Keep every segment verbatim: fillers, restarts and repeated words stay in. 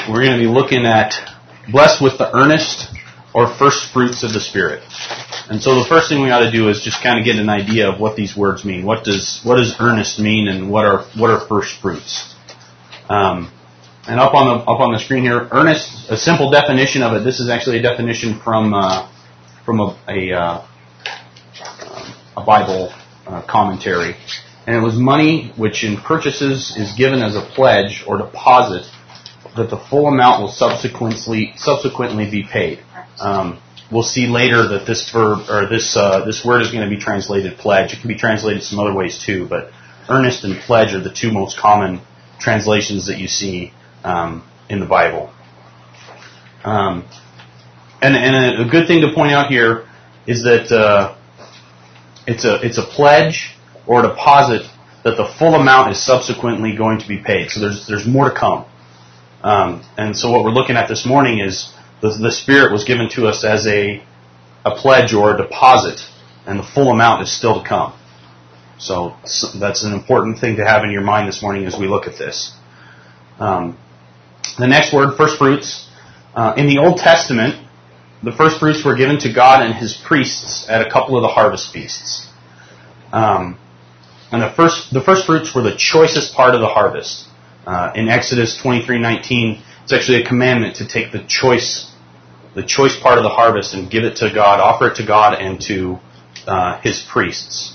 we're going to be looking at blessed with the earnest or first fruits of the Spirit. And so the first thing we ought to do is just kind of get an idea of what these words mean. What does what does earnest mean, and what are what are first fruits? Um, and up on the up on the screen here, earnest. A simple definition of it. This is actually a definition from uh, from a a, uh, a Bible uh, commentary, and it was money which in purchases is given as a pledge or deposit that the full amount will subsequently subsequently be paid. Um, we'll see later that this verb or this uh, this word is going to be translated pledge. It can be translated some other ways too, but earnest and pledge are the two most common translations that you see um, in the Bible. Um, and and a good thing to point out here is that uh, it's a it's a pledge or a deposit that the full amount is subsequently going to be paid. So there's there's more to come. Um, and so what we're looking at this morning is the, the Spirit was given to us as a a pledge or a deposit, and the full amount is still to come. So, so that's an important thing to have in your mind this morning as we look at this. Um, the next word, first fruits. Uh, in the Old Testament, the first fruits were given to God and His priests at a couple of the harvest feasts. Um, and the first the first fruits were the choicest part of the harvest. Uh, in Exodus twenty-three nineteen, it's actually a commandment to take the choice, the choice part of the harvest and give it to God, offer it to God and to uh, His priests.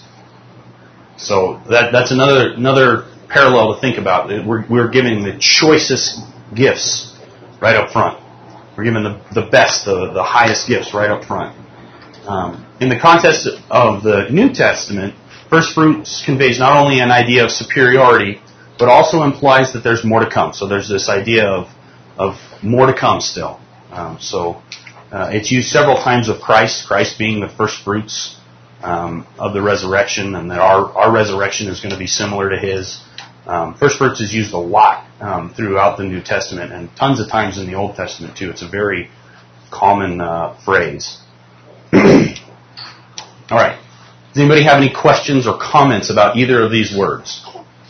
So that that's another another parallel to think about. We're we're giving the choicest gifts right up front. We're giving the the best, the the highest gifts right up front. Um, in the context of the New Testament, first fruits conveys not only an idea of superiority, but also implies that there's more to come. So there's this idea of of more to come still. Um, so uh, it's used several times of Christ, Christ being the first fruits um, of the resurrection, and that our, our resurrection is going to be similar to His. Um, first fruits is used a lot um, throughout the New Testament, and tons of times in the Old Testament too. It's a very common uh, phrase. All right. Does anybody have any questions or comments about either of these words?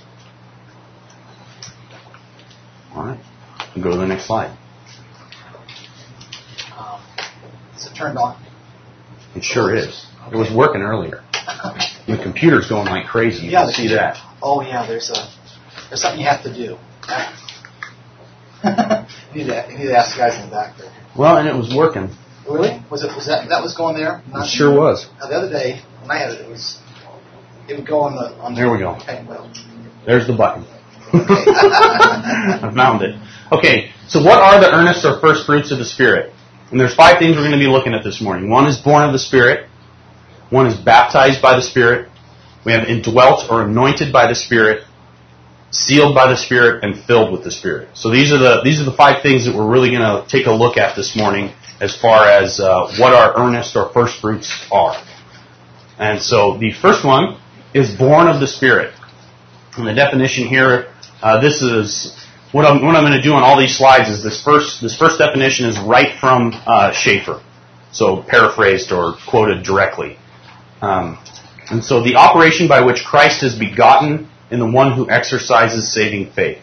All right. We'll go to the next slide. Um, is it turned on? It sure is. Okay. It was working earlier. The computer's going like crazy. You yeah, can see that. Oh, yeah, there's a there's something you have to do. you, need to, you need to ask the guys in the back there. Well, and it was working. Really? Was it? Was that that was going there? Not it sure you? was. Now, the other day when I had it, it was it would go on the on. There the, we go. Okay, well. There's the button. I found it. Okay, so what are the earnest or first fruits of the Spirit? And there's five things we're going to be looking at this morning. One is born of the Spirit. One is baptized by the Spirit. We have indwelt or anointed by the Spirit, sealed by the Spirit, and filled with the Spirit. So these are the these are the five things that we're really going to take a look at this morning as far as uh, what our earnest or first fruits are. And so the first one is born of the Spirit. And the definition here, uh, this is what I'm, what I'm going to do on all these slides is this first this first definition is right from uh, Schaeffer, so paraphrased or quoted directly. Um, and so the operation by which Christ is begotten in the one who exercises saving faith.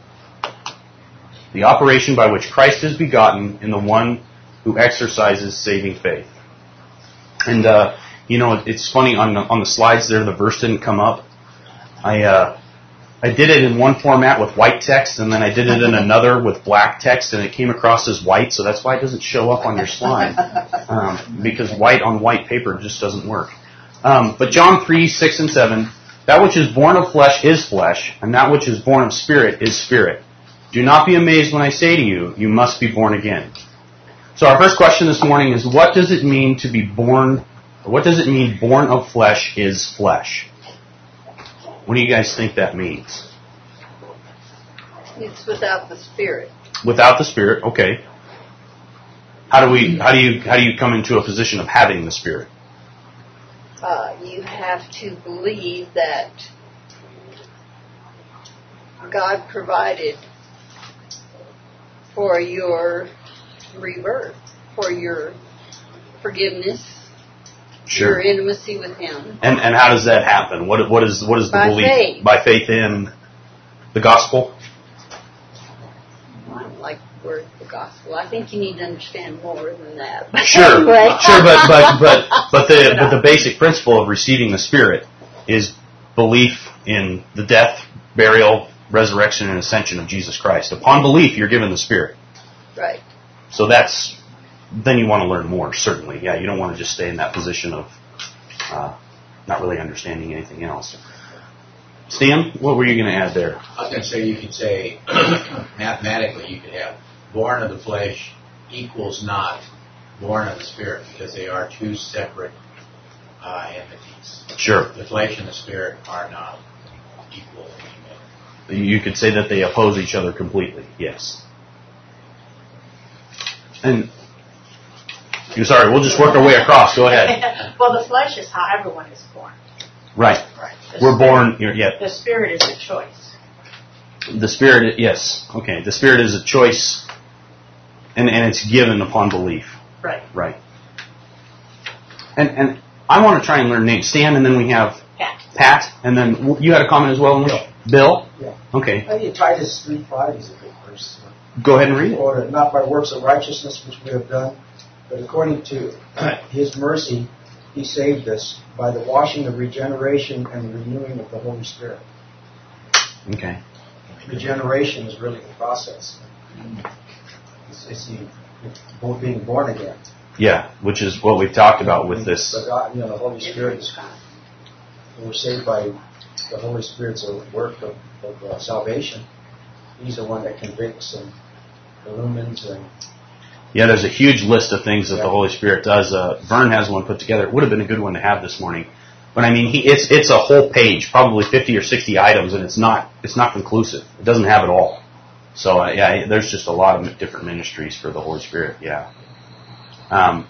The operation by which Christ is begotten in the one who exercises saving faith. And uh, you know, it's funny on the, on the slides there, the verse didn't come up. I uh, I did it in one format with white text, and then I did it in another with black text, and it came across as white, so that's why it doesn't show up on your slide, um, because white on white paper just doesn't work. Um, but John three, six, and seven, that which is born of flesh is flesh, and that which is born of spirit is spirit. Do not be amazed when I say to you, you must be born again. So our first question this morning is, what does it mean to be born, or what does it mean born of flesh is flesh? What do you guys think that means? It's without the Spirit. Without the Spirit, okay. How do we? How do you? How do you come into a position of having the Spirit? Uh, you have to believe that God provided for your rebirth, for your forgiveness. Sure. Your intimacy with Him. And and how does that happen? What what is what is the By belief? Faith. By faith in the gospel? like the word the gospel. I think you need to understand more than that. Sure, Anyway. sure, but but but but the but the basic principle of receiving the Spirit is belief in the death, burial, resurrection, and ascension of Jesus Christ. Upon belief, you're given the Spirit. Right. So that's then you want to learn more. Certainly, yeah. You don't want to just stay in that position of uh, not really understanding anything else. Stan, what were you going to add there? I was going to say you could say, mathematically, you could have born of the flesh equals not born of the Spirit, because they are two separate uh, entities. Sure. The flesh and the Spirit are not equal anymore. You could say that they oppose each other completely, yes. And, you're sorry, we'll just work our way across. Go ahead. Well, the flesh is how everyone is born. Right. Right. The We're spirit, born, you're- yeah. The Spirit is a choice. The Spirit, yes. Okay. The Spirit is a choice, and, and it's given upon belief. Right. Right. And and I want to try and learn names. Stan, and then we have Pat. Pat, and then w- you had a comment as well, English? Bill? Yeah. Okay. I think Titus three five is a good verse. Go ahead and read it. Order, not by works of righteousness which we have done, but according to His mercy, He saved us by the washing of regeneration and the renewing of the Holy Spirit. Okay. Regeneration is really the process. It's, it's the it's being born again. Yeah, which is what we've talked about with this. But God, you know, the Holy Spirit is. We're saved by the Holy Spirit's work of, of uh, salvation. He's the one that convicts and illumines and. Yeah, there's a huge list of things that the Holy Spirit does. Uh, Vern has one put together. It would have been a good one to have this morning. But I mean, he, it's it's a whole page, probably fifty or sixty items, and it's not it's not conclusive. It doesn't have it all. So uh, yeah, there's just a lot of different ministries for the Holy Spirit. Yeah. Um,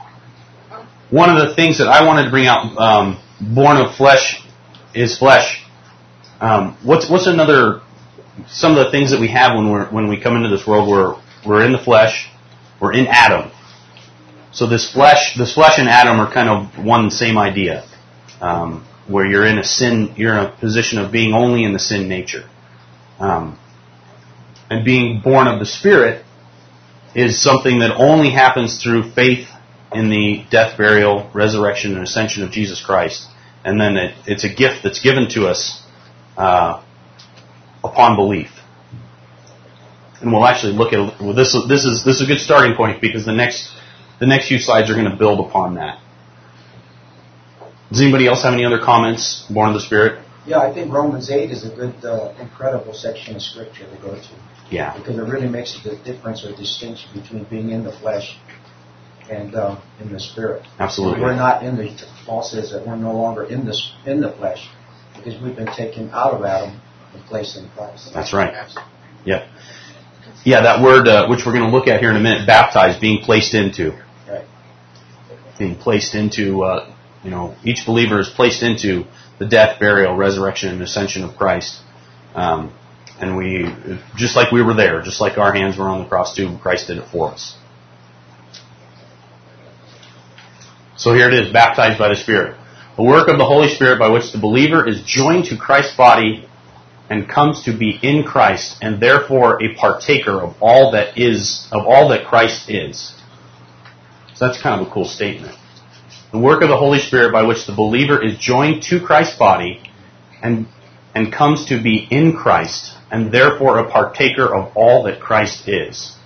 one of the things that I wanted to bring out, um, born of flesh is flesh. Um, what's what's another? Some of the things that we have when we're when we come into this world, we're we're in the flesh. We're in Adam. So this flesh, this flesh and Adam are kind of one and same idea, um, where you're in a sin, you're in a position of being only in the sin nature, um, and being born of the Spirit is something that only happens through faith in the death, burial, resurrection, and ascension of Jesus Christ, and then it, it's a gift that's given to us uh, upon belief. And we'll actually look at well, this. This is this is a good starting point because the next the next few slides are going to build upon that. Does anybody else have any other comments? Born of the Spirit. Yeah, I think Romans eight is a good, uh, incredible section of Scripture to go to. Yeah. Because it really makes the difference or distinction between being in the flesh and uh, in the Spirit. Absolutely. We're not in the. Paul says that we're no longer in this in the flesh because we've been taken out of Adam and placed in Christ. That's right. Yeah. Yeah, that word, uh, which we're going to look at here in a minute, baptized, being placed into. Right. Being placed into, uh, you know, each believer is placed into the death, burial, resurrection, and ascension of Christ. Um, and we, just like we were there, just like our hands were on the cross too, Christ did it for us. So here it is, baptized by the Spirit. The work of the Holy Spirit by which the believer is joined to Christ's body and comes to be in Christ, and therefore a partaker of all that is, of all that Christ is. So that's kind of a cool statement. The work of the Holy Spirit by which the believer is joined to Christ's body and and comes to be in Christ, and therefore a partaker of all that Christ is.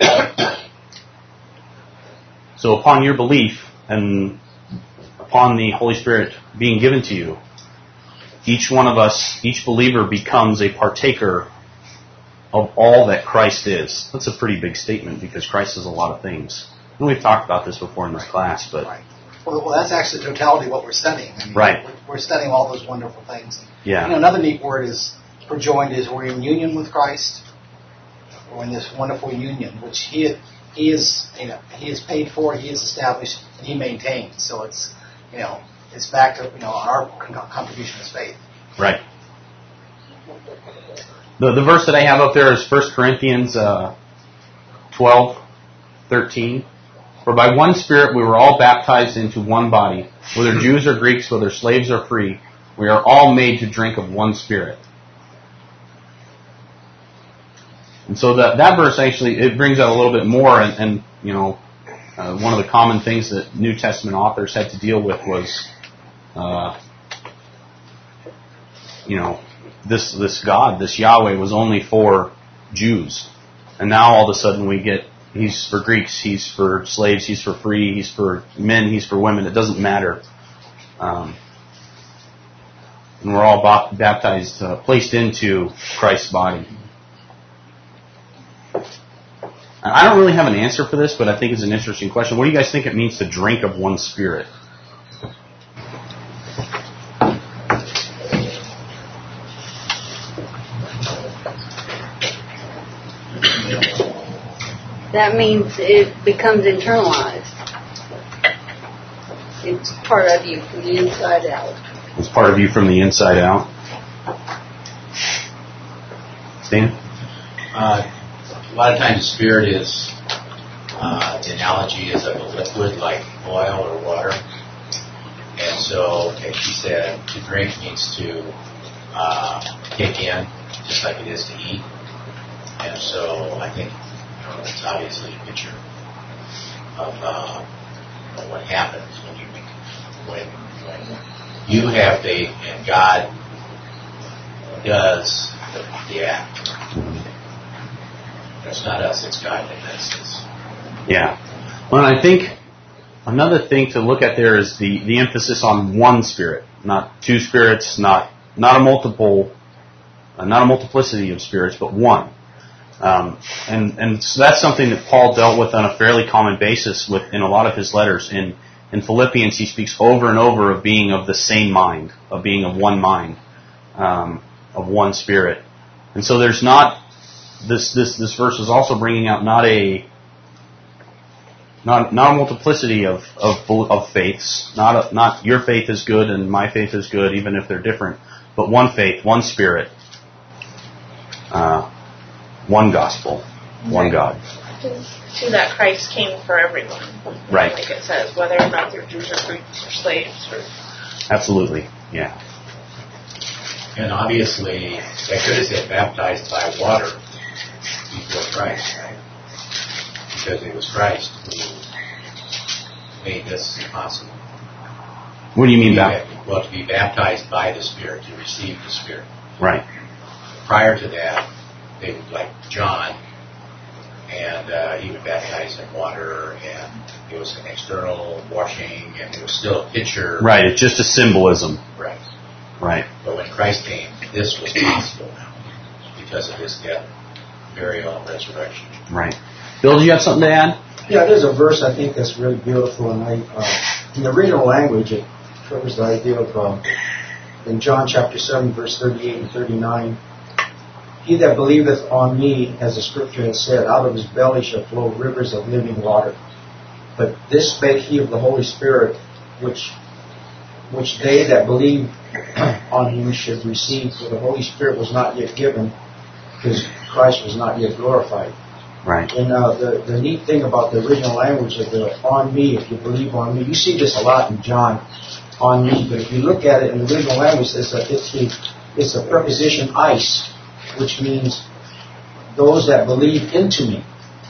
So upon your belief and upon the Holy Spirit being given to you, each one of us, each believer becomes a partaker of all that Christ is. That's a pretty big statement because Christ is a lot of things. And we've talked about this before in this class, but... Right. Well, well, that's actually the totality of what we're studying. I mean, right. We're, we're studying all those wonderful things. Yeah. You know, another neat word is for joined is we're in union with Christ. We're in this wonderful union, which He He is you know He is paid for, He is established, and He maintains. So it's you know it's back to you know our con- contribution as faith. Right. The the verse that I have up there is First Corinthians uh, twelve thirteen. For by one Spirit we were all baptized into one body, whether Jews or Greeks, whether slaves or free, we are all made to drink of one Spirit. And so that that verse actually, it brings out a little bit more, and, and you know, uh, one of the common things that New Testament authors had to deal with was, uh, you know, this this God, this Yahweh was only for Jews. And now all of a sudden we get, he's for Greeks, he's for slaves, he's for free, he's for men, he's for women. It doesn't matter. Um, and we're all ba- baptized, uh, placed into Christ's body. And I don't really have an answer for this, but I think it's an interesting question. What do you guys think it means to drink of one Spirit? That means it becomes internalized. It's part of you from the inside out. It's part of you from the inside out. Stan? Uh, a lot of times the Spirit is, uh, the analogy is of a liquid like oil or water. And so, as she said, to drink means to uh, take in, just like it is to eat. And so I think you know, it's obviously a picture of uh, what happens when you when, when you have faith and God does the, the act. It's not us, it's God that does this. Yeah. Well, and I think another thing to look at there is the, the emphasis on one Spirit, not two spirits, not not a multiple, uh, not a multiplicity of spirits, but one. Um, and and so that's something that Paul dealt with on a fairly common basis with in a lot of his letters. In in Philippians, he speaks over and over of being of the same mind, of being of one mind, um, of one Spirit. And so there's not this this this verse is also bringing out not a not not a multiplicity of of of faiths, not a, not your faith is good and my faith is good, even if they're different, but one faith, one Spirit. Uh, One gospel, one God. To that Christ came for everyone. Right. Like it says, whether or not they're Jews or Greeks or slaves. Or Absolutely, yeah. And obviously, they could have said baptized by water before Christ, right? Because it was Christ who made this possible. What do you mean by that? Well, to be baptized by the Spirit, to receive the Spirit. Right. Prior to that, they would, like John, and uh, he would baptize in water, and it was an external washing, and it was still a picture. Right, it's just a symbolism. Right. Right. But when Christ came, this was possible because of his death, burial, and resurrection. Right. Bill, do you have something to add? Yeah, there's a verse I think that's really beautiful, and I, uh, in the original language, it covers the idea of, um, in John chapter seven, verse thirty-eight and thirty-nine, he that believeth on me, as the scripture has said, out of his belly shall flow rivers of living water. But this spake he of the Holy Spirit, which which they that believe on him should receive, for the Holy Spirit was not yet given, because Christ was not yet glorified. Right. And uh, the, the neat thing about the original language of the on me, if you believe on me, you see this a lot in John, on me, but if you look at it in the original language, it's a, it's the, it's the preposition eis, which means those that believe into me.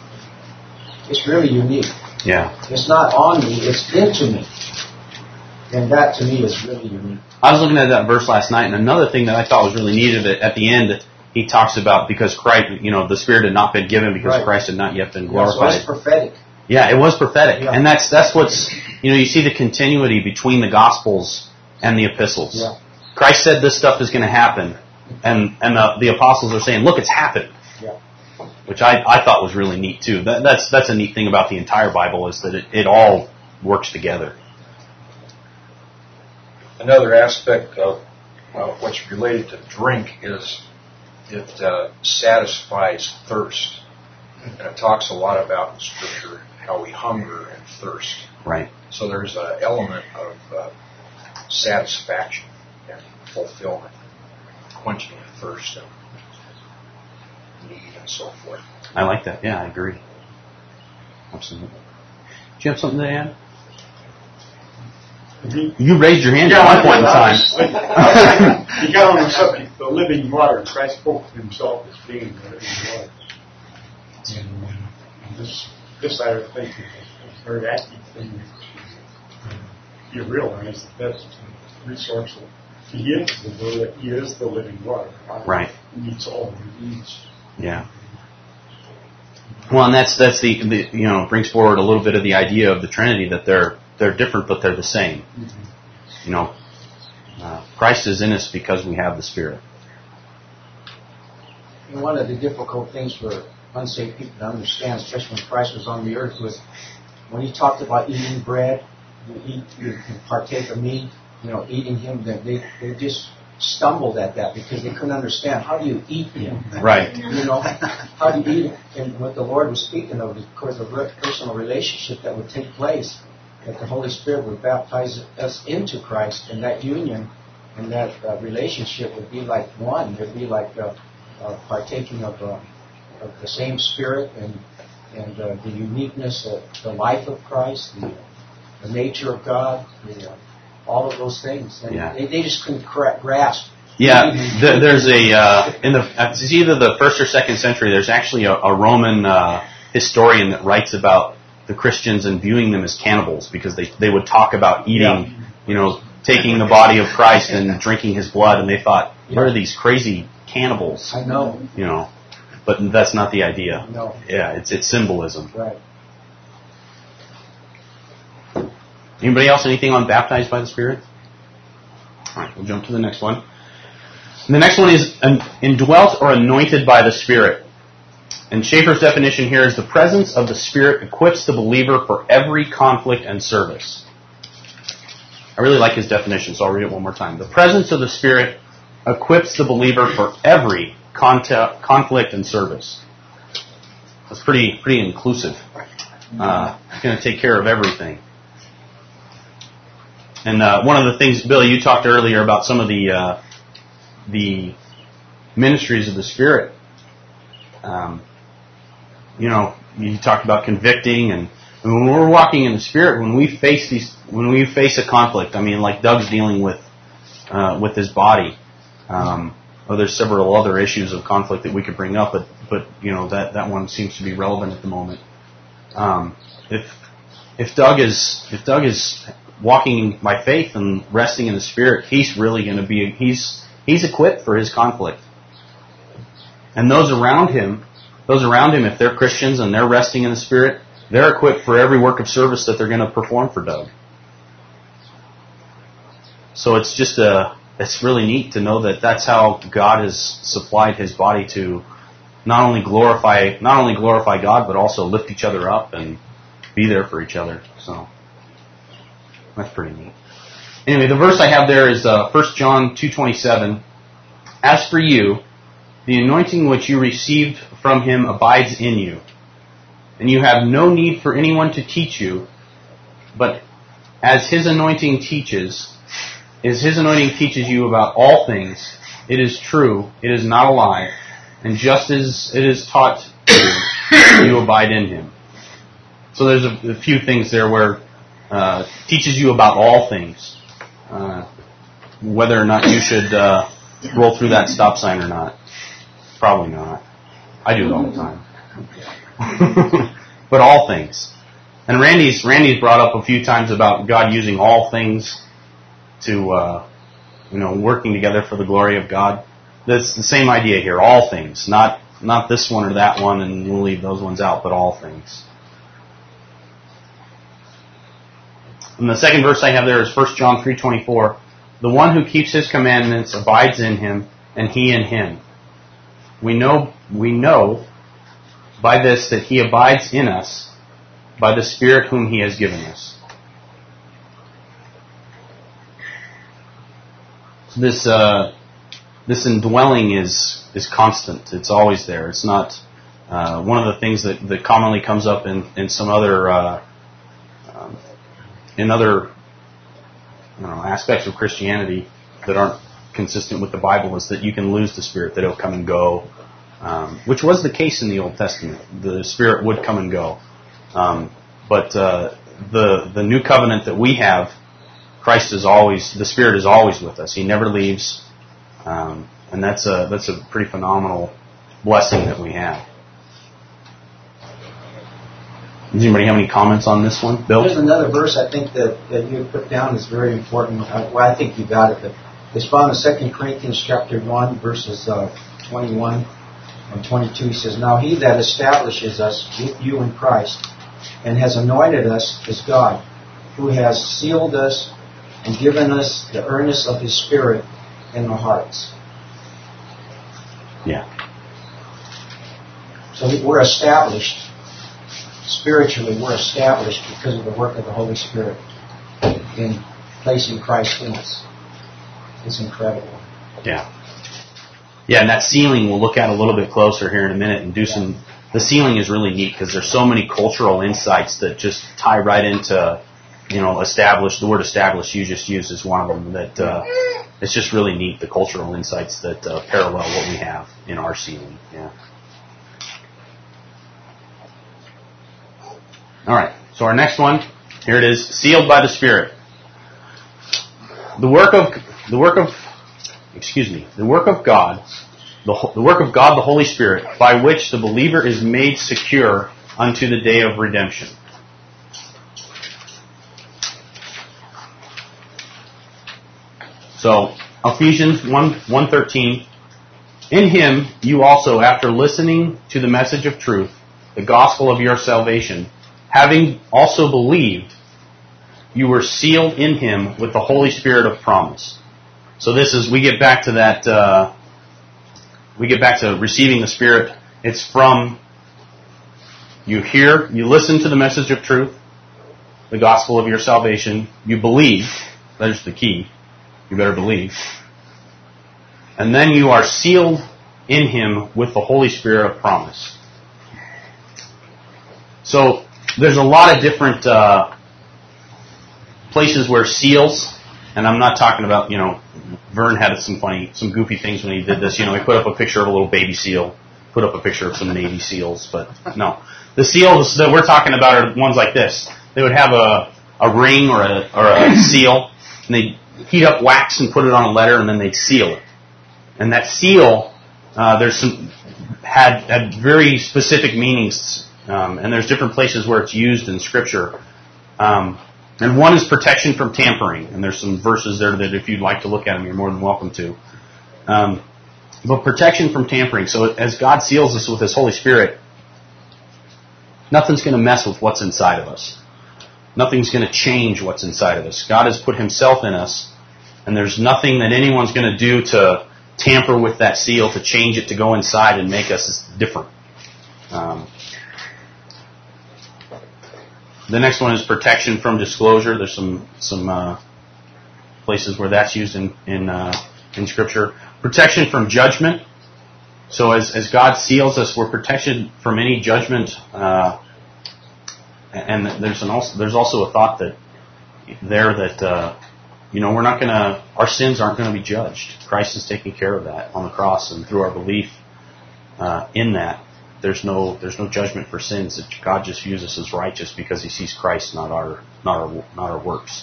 It's really unique. Yeah. It's not on me, it's into me. And that to me is really unique. I was looking at that verse last night, and another thing that I thought was really neat of it, at the end, he talks about because Christ, you know, the Spirit had not been given because Right. Christ had not yet been Yeah, glorified. so it's prophetic. Yeah, it was prophetic. Yeah. And that's that's what's, you know, you see the continuity between the Gospels and the epistles. Yeah. Christ said this stuff is going to happen, and and the, the apostles are saying, look, it's happened. Yeah. Which I, I thought was really neat, too. That, that's that's a neat thing about the entire Bible is that it, it all works together. Another aspect of uh, what's related to drink is it uh, satisfies thirst. And it talks a lot about in Scripture how we hunger and thirst. Right. So there's an element of uh, satisfaction and fulfillment, quenching the thirst and need and so forth. I like that. Yeah, I agree. Absolutely. Do you have something to add? You raised your hand Yeah, at one point in time. You got on the subject, the living water. Christ spoke of himself as being the living water. And, uh, and this this side of the faith is a very active thing. Uh, you realize that that's the resource that He is the word, He is the living water. Right. He meets all the needs. Yeah. Well, and that's that's the, the you know brings forward a little bit of the idea of the Trinity, that they're they're different but they're the same. Mm-hmm. You know, uh, Christ is in us because we have the Spirit. And one of the difficult things for unsaved people to understand, especially when Christ was on the earth, was when He talked about eating bread, you eat, you can partake of meat, you know, eating Him. That they they just stumbled at that because they couldn't understand, how do you eat Him? Right. You know, how do you eat Him? And what the Lord was speaking of, of course, a personal relationship that would take place, that the Holy Spirit would baptize us into Christ, and that union and that uh, relationship would be like one. It would be like uh, uh, partaking of, uh, of the same Spirit and and uh, the uniqueness of the life of Christ, the, the nature of God, the, uh, all of those things. And Yeah. they, they just couldn't cra- grasp. Yeah, th- there's a uh, in the it's either the first or second century. There's actually a, a Roman uh, historian that writes about the Christians and viewing them as cannibals because they they would talk about eating, Yeah. you know, taking the body of Christ and drinking His blood, and they thought, what are these crazy cannibals? I know. You know, but that's not the idea. No. Yeah, it's it's symbolism. Right. Anybody else? Anything on baptized by the Spirit? All right, we'll jump to the next one. The next one is an, indwelt or anointed by the Spirit. And Schaeffer's definition here is the presence of the Spirit equips the believer for every conflict and service. I really like his definition, so I'll read it one more time. The presence of the Spirit equips the believer for every contact, conflict and service. That's pretty pretty inclusive. Uh, it's going to take care of everything. And uh, one of the things, Billy, you talked earlier about some of the uh, the ministries of the Spirit. Um, you know, you talked about convicting, and when we're walking in the Spirit, when we face these, when we face a conflict, I mean, like Doug's dealing with uh, with his body. Um, well, there's several other issues of conflict that we could bring up, but but you know that that one seems to be relevant at the moment. Um, if if Doug is if Doug is walking by faith and resting in the Spirit, he's really going to be he's he's equipped for his conflict. And those around him, those around him, if they're Christians and they're resting in the Spirit, they're equipped for every work of service that they're going to perform for Doug. So it's just a it's really neat to know that that's how God has supplied His body to not only glorify not only glorify God, but also lift each other up and be there for each other. So that's pretty neat. Anyway, the verse I have there is uh, First John two twenty-seven. As for you, the anointing which you received from Him abides in you, and you have no need for anyone to teach you, but as His anointing teaches, as His anointing teaches you about all things, it is true, it is not a lie, and just as it is taught you, you abide in Him. So there's a, a few things there where Uh, teaches you about all things, uh, whether or not you should uh, roll through that stop sign or not. Probably not. I do it all the time. But all things. And Randy's Randy's brought up a few times about God using all things to, uh, you know, working together for the glory of God. That's the same idea here. All things, not not this one or that one, and we'll leave those ones out, but all things. And the second verse I have there is First John three twenty-four. The one who keeps His commandments abides in Him, and He in him. We know we know by this that He abides in us by the Spirit whom He has given us. This uh, this indwelling is is constant. It's always there. It's not uh, one of the things that, that commonly comes up in in some other. Uh, um, In other you know, aspects of Christianity that aren't consistent with the Bible is that you can lose the Spirit, that it'll come and go, um, which was the case in the Old Testament. The Spirit would come and go. Um, but uh, the the new covenant that we have, Christ is always, the Spirit is always with us. He never leaves, um, and that's a that's a pretty phenomenal blessing that we have. Does anybody have any comments on this one? Bill? There's another verse I think that, that you put down that's very important. Uh, well, I think you got it, but it's found in Second Corinthians chapter one, verses uh, twenty-one and twenty-two. He says, "Now he that establishes us with you in Christ and has anointed us is God, who has sealed us and given us the earnest of his Spirit in our hearts." Yeah. So we're established. Spiritually, we're established because of the work of the Holy Spirit in placing Christ in us. It's incredible. Yeah. Yeah, and that sealing we'll look at a little bit closer here in a minute and do some... The sealing is really neat because there's so many cultural insights that just tie right into, you know, established. The word established you just used is one of them. That uh, it's just really neat, the cultural insights that uh, parallel what we have in our sealing. Yeah. All right, so our next one, here it is, sealed by the Spirit. The work of the work of excuse me, the work of God, the, the work of God the Holy Spirit, by which the believer is made secure unto the day of redemption. So Ephesians one one thirteen, in him you also, after listening to the message of truth, the gospel of your salvation, having also believed, you were sealed in him with the Holy Spirit of promise. So this is, we get back to that, uh, we get back to receiving the Spirit. It's from, you hear, you listen to the message of truth, the gospel of your salvation, you believe, there's the key, you better believe, and then you are sealed in him with the Holy Spirit of promise. So, there's a lot of different uh, places where seals, and I'm not talking about, you know, Vern had some funny, some goofy things when he did this. You know, he put up a picture of a little baby seal, put up a picture of some Navy SEALs, but no. The seals that we're talking about are ones like this. They would have a, a ring or a, or a seal, and they'd heat up wax and put it on a letter, and then they'd seal it. And that seal, uh, there's some, had, had very specific meanings. Um, and there's different places where it's used in Scripture. Um, and one is protection from tampering. And there's some verses there that if you'd like to look at them, you're more than welcome to. Um, but protection from tampering. So as God seals us with His Holy Spirit, nothing's going to mess with what's inside of us. Nothing's going to change what's inside of us. God has put Himself in us, and there's nothing that anyone's going to do to tamper with that seal, to change it, to go inside and make us different. Um, The next one is protection from disclosure. There's some some uh, places where that's used in in, uh, in Scripture. Protection from judgment. So as as God seals us, we're protected from any judgment. Uh, and there's an also there's also a thought that there that uh, you know we're not gonna our sins aren't going to be judged. Christ is taking care of that on the cross, and through our belief uh, in that. There's no there's no judgment for sins. That God just views us as righteous because He sees Christ, not our not our not our works.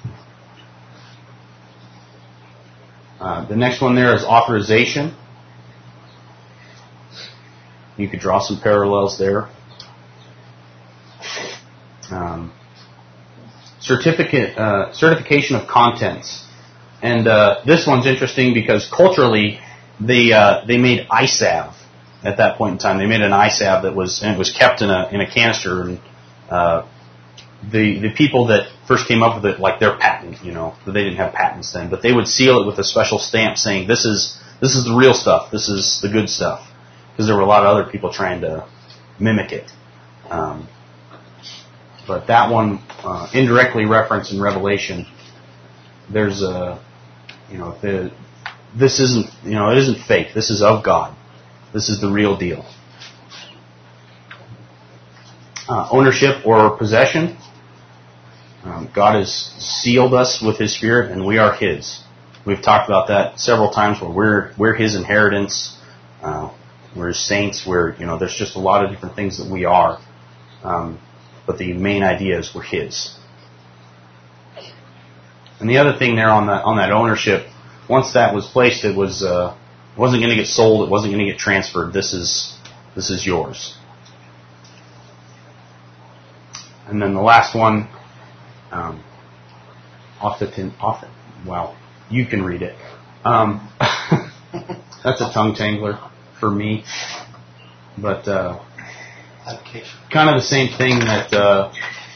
Uh, the next one there is authorization. You could draw some parallels there. Um, certificate uh, certification of contents, and uh, this one's interesting because culturally they uh, they made eye salve. At that point in time, they made an eye salve that was and it was kept in a in a canister, and uh, the the people that first came up with it, like their patent, you know, they didn't have patents then, but they would seal it with a special stamp saying this is this is the real stuff, this is the good stuff, because there were a lot of other people trying to mimic it. Um, but that one uh, indirectly referenced in Revelation. There's a you know the this isn't you know it isn't fake. This is of God. This is the real deal. Uh, ownership or possession. Um, God has sealed us with His Spirit, and we are His. We've talked about that several times. Where we're we're His inheritance. Uh, we're His saints. We're you know there's just a lot of different things that we are. Um, but the main idea is we're His. And the other thing there on that on that ownership, once that was placed, it was. Uh, It wasn't going to get sold. It wasn't going to get transferred. This is this is yours. And then the last one, um, often, often, well, you can read it. Um, that's a tongue tangler for me. But uh, kind of the same thing that, uh,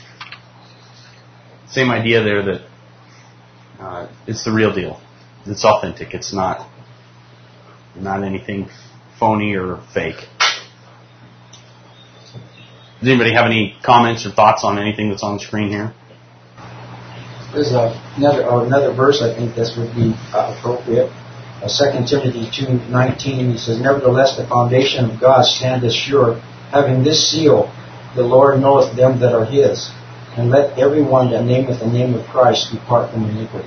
same idea there that uh, it's the real deal. It's authentic. It's not not anything phony or fake. Does anybody have any comments or thoughts on anything that's on the screen here? There's a, another uh, another verse I think this would be uh, appropriate. Uh, Second Timothy two nineteen. He says, "Nevertheless, the foundation of God standeth sure, having this seal: the Lord knoweth them that are His. And let everyone that nameth the name of Christ depart from iniquity."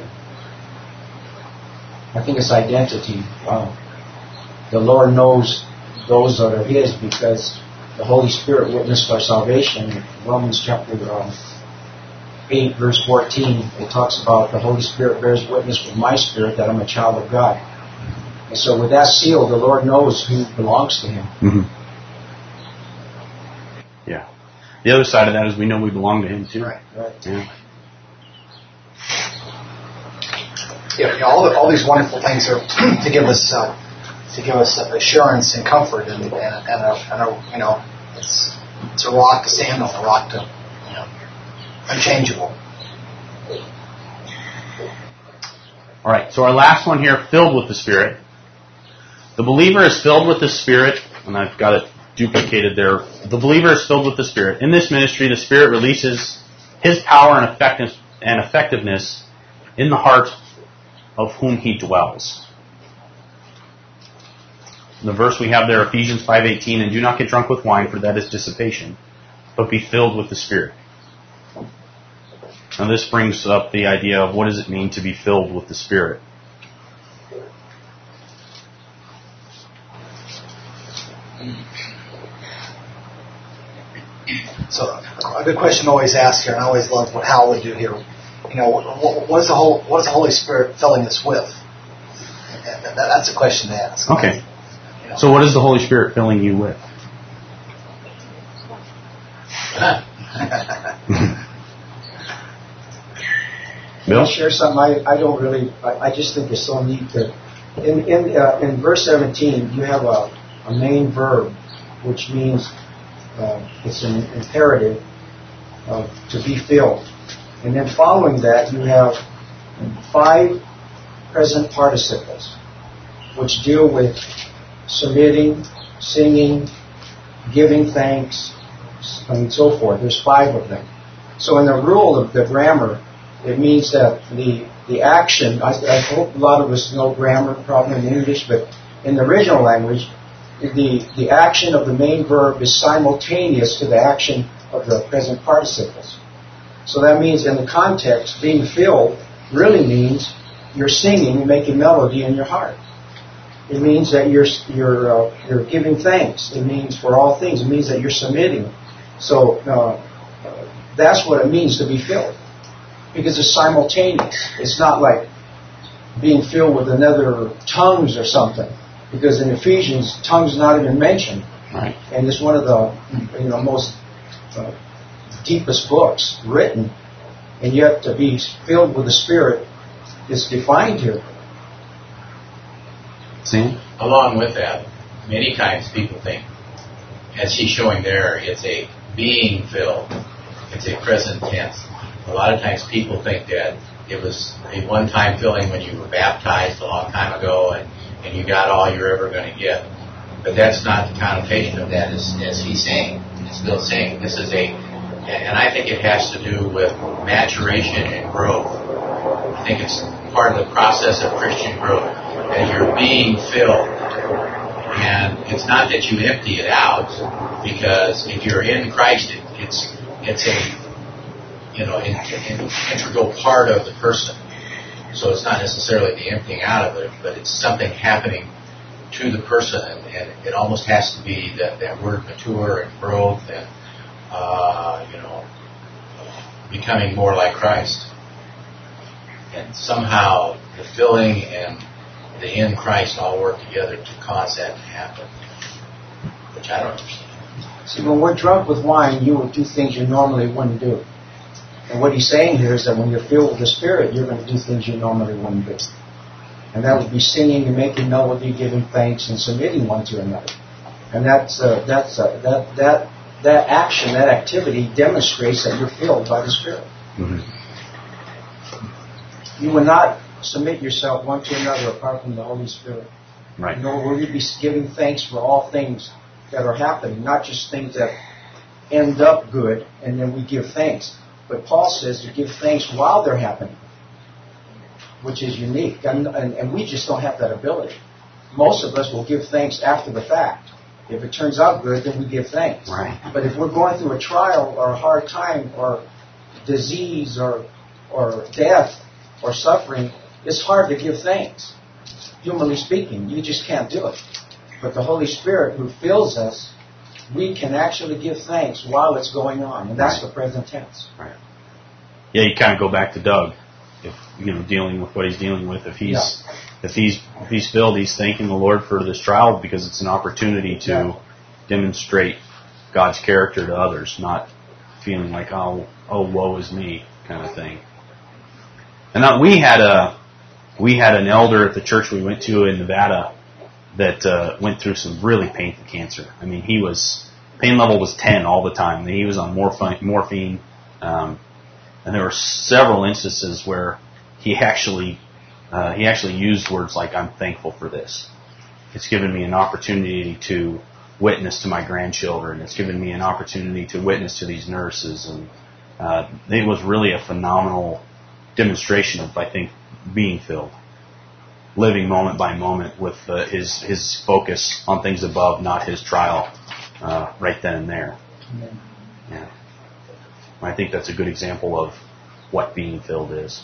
I think it's identity. Um, the Lord knows those that are His because the Holy Spirit witnessed our salvation. In Romans chapter um, eight, verse fourteen, it talks about the Holy Spirit bears witness with my spirit that I'm a child of God. And so with that seal, the Lord knows who belongs to Him. Mm-hmm. Yeah. The other side of that is we know we belong to Him too. Right, right. Yeah. Yeah, you know, all, the, all these wonderful things are to give us uh, to give us assurance and comfort, and and, and, a, and a, you know, it's it's a rock to stand on, a rock to, you know, unchangeable. All right. So our last one here, filled with the Spirit. The believer is filled with the Spirit, and I've got it duplicated there. The believer is filled with the Spirit. In this ministry, the Spirit releases His power and effectiveness and effectiveness in the heart of whom He dwells. The verse we have there, Ephesians five eighteen, "And do not get drunk with wine, for that is dissipation, but be filled with the Spirit." Now this brings up the idea of what does it mean to be filled with the Spirit. So a good question always asked here, and I always love what Hal would do here. You know, what, what is the whole, what is the Holy Spirit filling us with? That, that, that's a question to ask. Okay. You know. So what is the Holy Spirit filling you with? Bill? I'll share something. I, I don't really. I, I just think it's so neat that in in uh, in verse seventeen you have a, a main verb, which means uh, it's an imperative uh, to be filled, and then following that you have five present participles, which deal with submitting, singing, giving thanks, and so forth. There's five of them. So in the rule of the grammar, it means that the the action, I, I hope a lot of us know grammar probably in English, but in the original language, the, the action of the main verb is simultaneous to the action of the present participles. So that means in the context, being filled really means you're singing and making melody in your heart. It means that you're you're uh, you're giving thanks. It means for all things. It means that you're submitting. So uh, that's what it means to be filled. Because it's simultaneous. It's not like being filled with another tongues or something. Because in Ephesians, tongues not even mentioned. Right. And it's one of the you know most uh, deepest books written. And yet to be filled with the Spirit is defined here. See? Along with that, many times people think, as he's showing there, it's a being filled. It's a present tense. A lot of times people think that it was a one-time filling when you were baptized a long time ago and, and you got all you're ever going to get. But that's not the connotation of that, as, as he's saying. It's still saying this is a, and I think it has to do with maturation and growth. I think it's part of the process of Christian growth, that you're being filled. And it's not that you empty it out, because if you're in Christ, it, it's it's a you know, an, an integral part of the person. So it's not necessarily the emptying out of it, but it's something happening to the person, and, and it almost has to be that, that word mature and growth and, uh, you know, becoming more like Christ. And somehow the filling and the in Christ all work together to cause that to happen, which I don't understand. See, when we're drunk with wine, you will do things you normally wouldn't do. And what he's saying here is that when you're filled with the Spirit, you're going to do things you normally wouldn't do. And that would be singing and making melody, giving thanks, and submitting one to another. And that's uh, that's uh, that that that action, that activity demonstrates that you're filled by the Spirit. Mm-hmm. You will not submit yourself one to another apart from the Holy Spirit. Right. Nor will you be giving thanks for all things that are happening, not just things that end up good and then we give thanks. But Paul says to give thanks while they're happening, which is unique. And, and, and we just don't have that ability. Most of us will give thanks after the fact. If it turns out good, then we give thanks. Right. But if we're going through a trial or a hard time or disease or or death or suffering, it's hard to give thanks. Humanly speaking, you just can't do it. But the Holy Spirit who fills us, we can actually give thanks while it's going on. And that's Right. the present tense. Right. Yeah, you kind of go back to Doug. If you know, dealing with what he's dealing with, if he's Yeah. if he's if he's filled, he's thanking the Lord for this trial because it's an opportunity to Yeah. demonstrate God's character to others, not feeling like oh oh woe is me kind of thing. And now we had a we had an elder at the church we went to in Nevada that uh, went through some really painful cancer. I mean, he was pain level was ten all the time. He was on morphine, morphine. Um, And there were several instances where he actually uh, he actually used words like, I'm thankful for this. It's given me an opportunity to witness to my grandchildren. It's given me an opportunity to witness to these nurses. And uh, it was really a phenomenal demonstration of, I think, being filled. Living moment by moment with uh, his, his focus on things above, not his trial uh, right then and there. Amen. Yeah. I think that's a good example of what being filled is.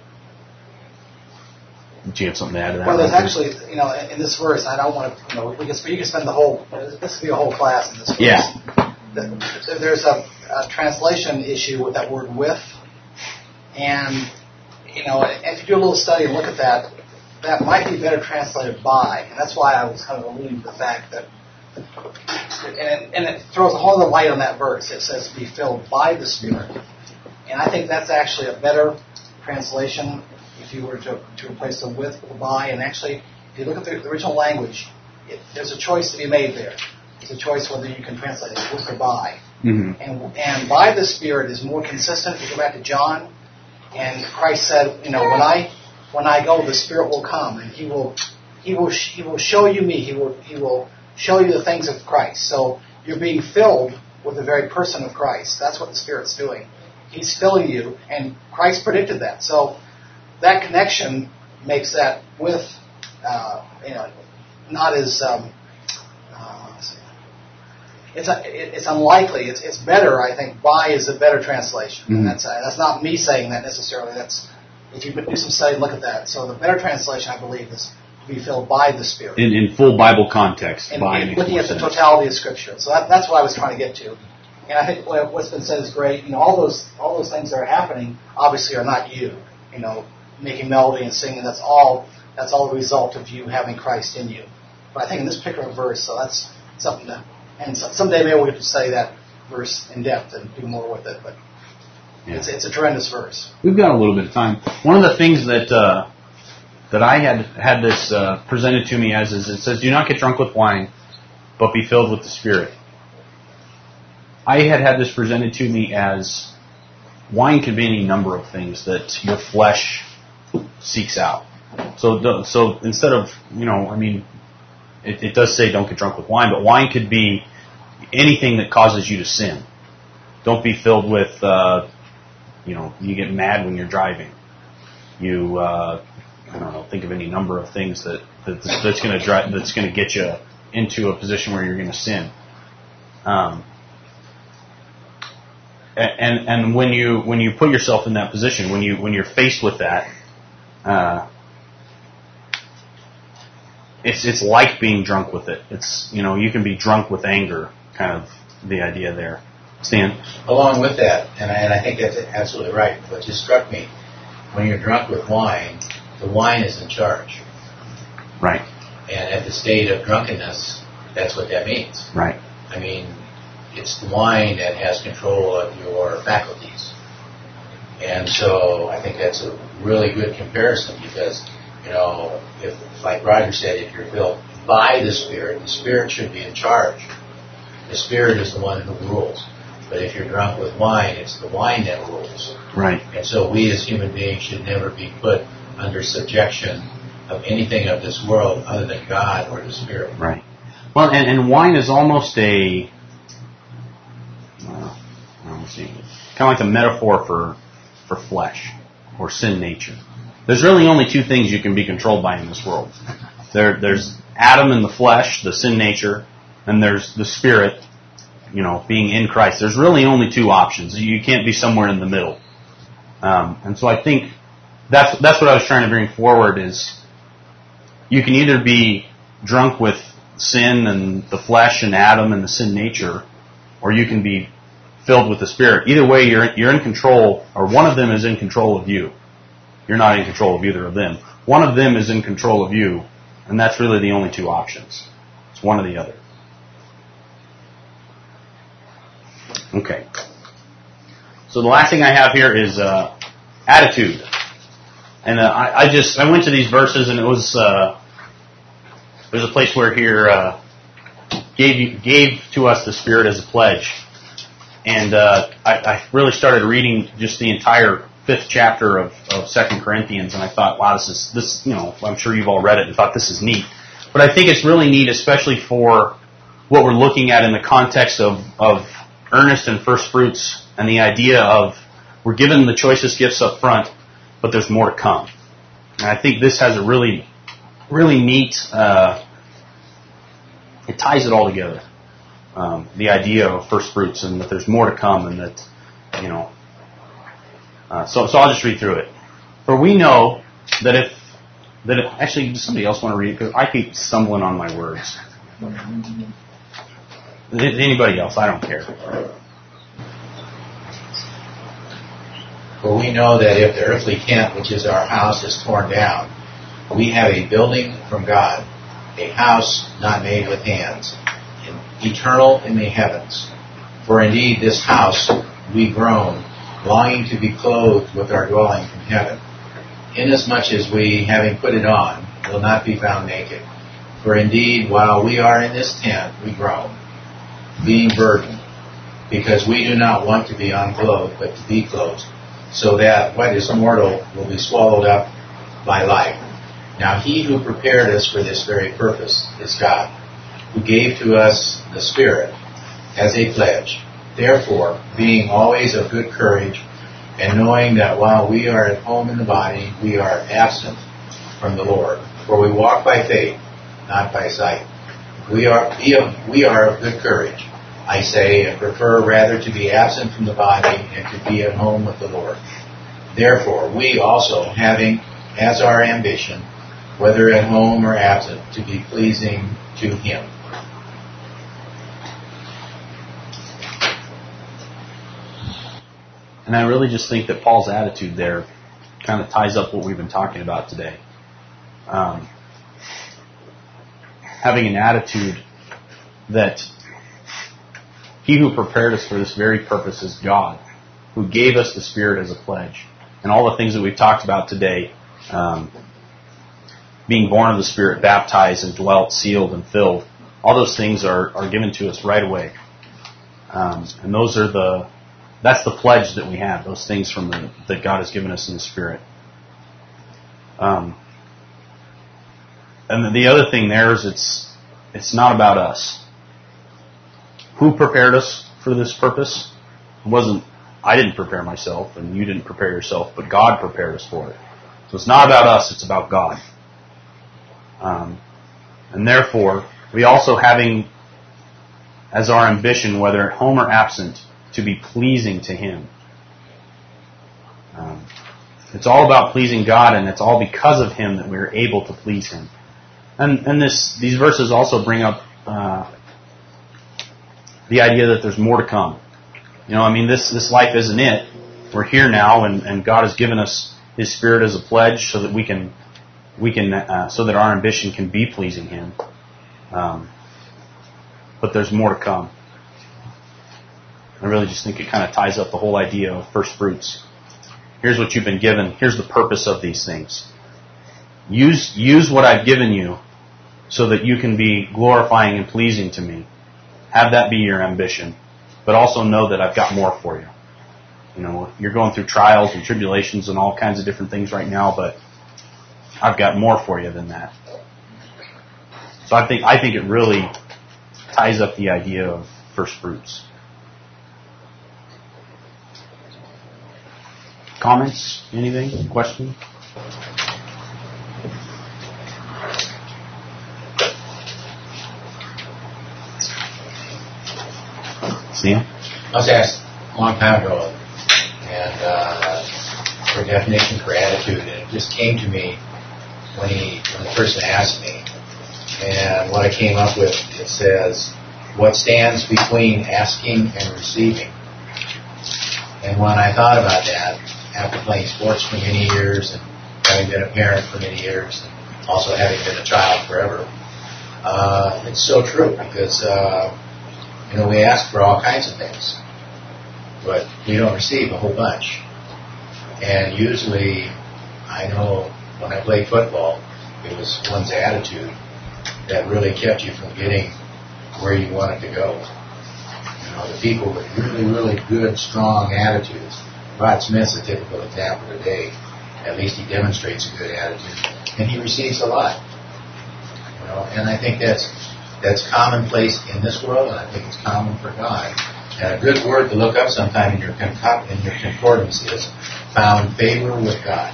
Do you have something to add to that? Well, there's Roger? actually, you know, in this verse, I don't want to, you know, we can, you can spend the whole, this could be a whole class in this verse. Yeah. The- There's a, a translation issue with that word with, and, you know, if you do a little study and look at that, that might be better translated by, and that's why I was kind of alluding to the fact that, and it, and it throws a whole other light on that verse. It says to be filled by the Spirit. And I think that's actually a better translation if you were to, to replace the with with the by. And actually, if you look at the, the original language, it, there's a choice to be made there. It's a choice whether you can translate it with or by. Mm-hmm. And, and by the Spirit is more consistent. If you go back to John, and Christ said, you know, when I when I go, the Spirit will come, and He will He will He will show you me. He will He will show you the things of Christ. So you're being filled with the very person of Christ. That's what the Spirit's doing. He's filling you, and Christ predicted that. So that connection makes that with, uh, you know, not as um, uh, let's see. It's a, it's unlikely. It's it's better. I think by is a better translation. Mm-hmm. That's uh, that's not me saying that necessarily. That's if you do some study, look at that. So the better translation, I believe, is to be filled by the Spirit. In, in full Bible context. And, by and makes looking more at the sense. totality of Scripture. So that, that's what I was trying to get to. And I think what- what's been said is great. You know, all those all those things that are happening obviously are not you. You know, making melody and singing. That's all. That's all the result of you having Christ in you. But I think in this particular verse, so that's something to. And so, someday maybe we'll get to study that verse in depth and do more with it. But Yeah. it's it's a tremendous verse. We've got a little bit of time. One of the things that uh, that I had had this uh, presented to me as is it says, "Do not get drunk with wine, but be filled with the Spirit." I had had this presented to me as wine could be any number of things that your flesh seeks out. So, the- so instead of you know, I mean, it, it does say don't get drunk with wine, but wine could be anything that causes you to sin. Don't be filled with. Uh, You know, you get mad when you're driving. You, uh, I don't know, think of any number of things that, that that's going to drive, that's going to get you into a position where you're going to sin. Um, and and when you when you put yourself in that position, when you when you're faced with that, uh, it's it's like being drunk with it. It's you know you can be drunk with anger, kind of the idea there. Stan? Along with that, and I, and I think that's absolutely right, what just struck me, when you're drunk with wine, the wine is in charge. Right. And at the state of drunkenness, that's what that means. Right. I mean, it's the wine that has control of your faculties. And so I think that's a really good comparison because, you know, if, like Roger said, if you're filled by the Spirit, the Spirit should be in charge. The Spirit is the one who rules. But if you're drunk with wine, it's the wine that rules. Right. And so we as human beings should never be put under subjection of anything of this world other than God or the Spirit. Right. Well, and, and wine is almost a, uh, let's see, kind of like a metaphor for for flesh or sin nature. There's really only two things you can be controlled by in this world. There, there's Adam in the flesh, the sin nature, and there's the Spirit, you know, being in Christ. There's really only two options. You can't be somewhere in the middle. Um, and so I think that's that's what I was trying to bring forward is you can either be drunk with sin and the flesh and Adam and the sin nature, or you can be filled with the Spirit. Either way, you're you're in control, or one of them is in control of you. You're not in control of either of them. One of them is in control of you, and that's really the only two options. It's one or the other. Okay. So the last thing I have here is uh, attitude. And uh, I, I just I went to these verses, and it was uh, there's a place where here uh, gave you, gave to us the Spirit as a pledge. And uh, I, I really started reading just the entire fifth chapter of, of Second Corinthians, and I thought, wow, this is this. You know, I'm sure you've all read it and thought this is neat. But I think it's really neat, especially for what we're looking at in the context of of earnest and first fruits, and the idea of we're given the choicest gifts up front, but there's more to come. And I think this has a really, really neat. Uh, it ties it all together. Um, the idea of first fruits and that there's more to come and that, you know. Uh, so, so I'll just read through it. For we know that if, that if, actually, does somebody else want to read it? Because I keep stumbling on my words. Anybody else? I don't care. For we know that if the earthly tent, which is our house, is torn down, we have a building from God, a house not made with hands, eternal in the heavens. For indeed this house we groan, longing to be clothed with our dwelling from heaven, inasmuch as we, having put it on, will not be found naked. For indeed, while we are in this tent, we groan, being burdened, because we do not want to be unclothed, but to be clothed, so that what is mortal will be swallowed up by life. Now he who prepared us for this very purpose is God, who gave to us the Spirit as a pledge. Therefore, being always of good courage, and knowing that while we are at home in the body, we are absent from the Lord. For we walk by faith, not by sight. We are, be of, we are of good courage, I say, and prefer rather to be absent from the body and to be at home with the Lord. Therefore, we also, having as our ambition, whether at home or absent, to be pleasing to Him. And I really just think that Paul's attitude there kind of ties up what we've been talking about today. Um, having an attitude that He who prepared us for this very purpose is God, who gave us the Spirit as a pledge. And all the things that we've talked about today, um, being born of the Spirit, baptized and dwelt, sealed and filled, all those things are, are given to us right away. Um, and those are the That's the pledge that we have, those things from the, that God has given us in the Spirit. Um, and the other thing there is it's it's not about us. Who prepared us for this purpose? It wasn't, I didn't prepare myself, and you didn't prepare yourself, but God prepared us for it. So it's not about us, it's about God. Um, and therefore, we also having as our ambition, whether at home or absent, to be pleasing to Him. Um, it's all about pleasing God, and it's all because of Him that we're able to please Him. And and this these verses also bring up uh, the idea that there's more to come. You know, I mean, this this life isn't it. We're here now, and, and God has given us His Spirit as a pledge, so that we can we can uh, so that our ambition can be pleasing Him. Um, but there's more to come. I really just think it kind of ties up the whole idea of first fruits. Here's what you've been given. Here's the purpose of these things. Use use what I've given you so that you can be glorifying and pleasing to me. Have that be your ambition. But also know that I've got more for you. You know, you're going through trials and tribulations and all kinds of different things right now, but I've got more for you than that. So I think I think it really ties up the idea of first fruits. Comments? Anything? Question? Sam? I was asked a long time ago, and uh, for a definition for attitude, and it just came to me when he, when the person asked me. And what I came up with, it says, what stands between asking and receiving? And when I thought about that, after playing sports for many years and having been a parent for many years, and also having been a child forever, uh, it's so true because, uh, you know, we ask for all kinds of things, but we don't receive a whole bunch. And usually, I know when I played football, it was one's attitude that really kept you from getting where you wanted to go. You know, the people with really, really good, strong attitudes. Rod Smith's a typical example today. At least he demonstrates a good attitude, and he receives a lot. You know, and I think that's that's commonplace in this world, and I think it's common for God. And a good word to look up sometime in your concor- in your concordance is found favor with God.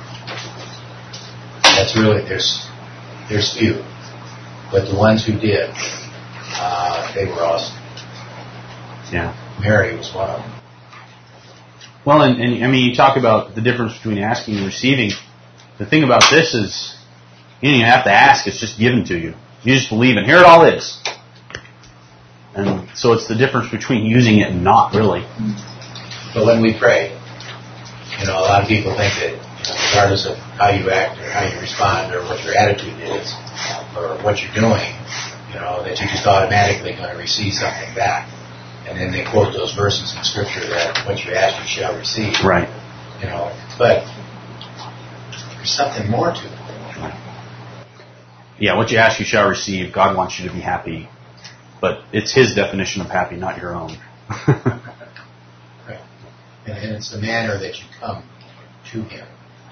That's really there's there's few, but the ones who did, uh, they were awesome. Yeah, Mary was one of them. Well, and, and I mean, you talk about the difference between asking and receiving. The thing about this is, you don't even have to ask; it's just given to you. You just believe, and here it all is. And so it's the difference between using it and not, really. But when we pray, you know, a lot of people think that, you know, regardless of how you act or how you respond or what your attitude is or what you're doing, you know, that you're just automatically going to receive something back. And then they quote those verses in Scripture that what you ask you shall receive. Right. You know, but there's something more to it. Yeah, what you ask you shall receive. God wants you to be happy. But it's His definition of happy, not your own. Right. And, and it's the manner that you come to Him.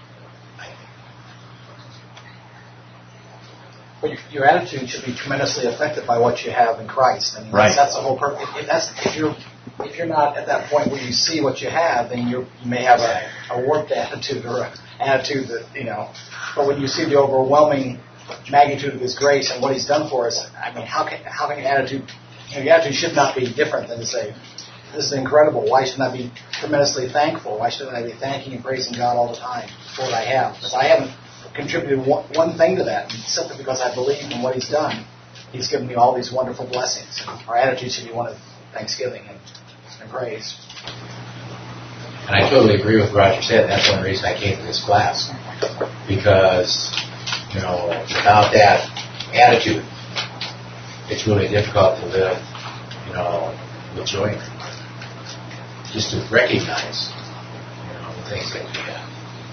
But your, your attitude should be tremendously affected by what you have in Christ. I mean, Right. that's, that's the whole purpose. If, that's, if you're if you're not at that point where you see what you have, then you're, you may have a, a warped attitude or an attitude that, you know. But when you see the overwhelming magnitude of His grace and what He's done for us, I mean, how can how can your attitude, you know, your attitude should not be different than to say, this is incredible. Why shouldn't I be tremendously thankful? Why shouldn't I be thanking and praising God all the time for what I have? Because I haven't contributed one, one thing to that, simply because I believe in what He's done. He's given me all these wonderful blessings. Our attitude should be one of thanksgiving and, and praise. And I totally agree with what Roger said. That's one reason I came to this class. Because, you know, without that attitude, it's really difficult to live, you know, with joy. Just to recognize, you know, the things that we have.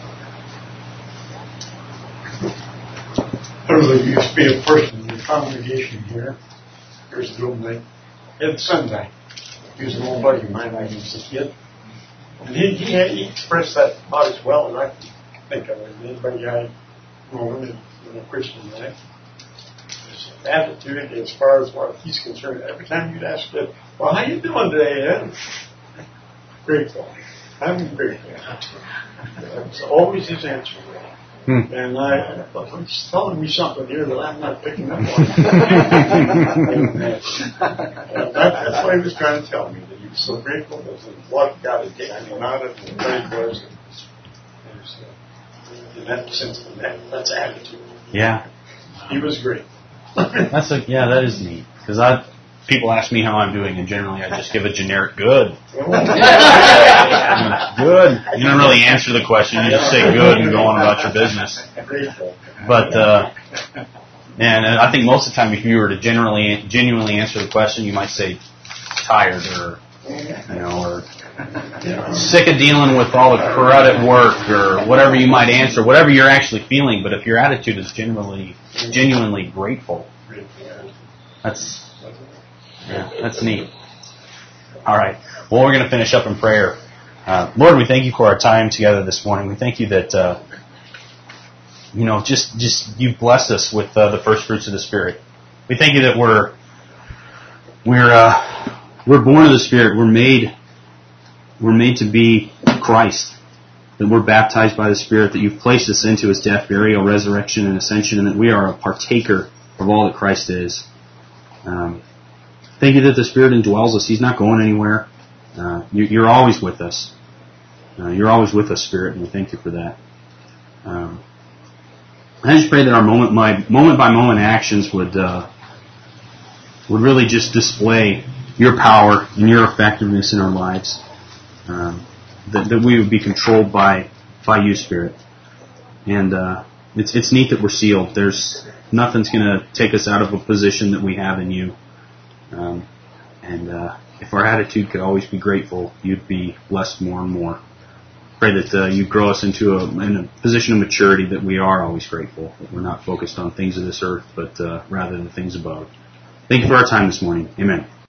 There used to be a person in the congregation here, years ago, named Ed Sunday. He was an old buddy of mine when I was a kid. And he, he, had, he expressed that about as well as I can think of it. Anybody I know in, in a Christian life. His attitude as far as what he's concerned, every time you'd ask him, well, how you doing today, Ed? Grateful. I'm grateful. That's always his answer. Hmm. And I, he's telling me something here that I'm not picking up on. and, and that, that's what he was trying to tell me, that he was so grateful that what God had taken him out of and where he was. And, so, in that sense, that, that's attitude. Yeah. He was great. That's a, yeah, that is neat. Because I, people ask me how I'm doing, and generally I just give a generic good. Good. You don't really answer the question. You just say good and go on about your business. But, uh, and I think most of the time, if you were to generally, genuinely answer the question, you might say tired or you know, or sick of dealing with all the crud at work, or whatever you might answer, whatever you're actually feeling. But if your attitude is genuinely, genuinely grateful, that's yeah, that's neat. All right. Well, we're going to finish up in prayer. Uh, Lord, we thank you for our time together this morning. We thank you that uh, you know, just just you've blessed us with uh, the first fruits of the Spirit. We thank you that we're we're uh, we're born of the Spirit. We're made we're made to be Christ. That we're baptized by the Spirit. That you've placed us into His death, burial, resurrection, and ascension, and that we are a partaker of all that Christ is. Um, thank you that the Spirit indwells us. He's not going anywhere. Uh, you, you're always with us. Uh, you're always with us, Spirit, and we thank you for that. Um, I just pray that our moment by moment by moment actions would uh, would really just display your power and your effectiveness in our lives. Um, that, that we would be controlled by by you, Spirit. And uh, it's it's neat that we're sealed. There's nothing's going to take us out of a position that we have in you. Um, and uh, if our attitude could always be grateful, you'd be blessed more and more. Pray that uh, you grow us into a, in a position of maturity that we are always grateful, that we're not focused on things of this earth, but uh, rather the things above. Thank you for our time this morning. Amen.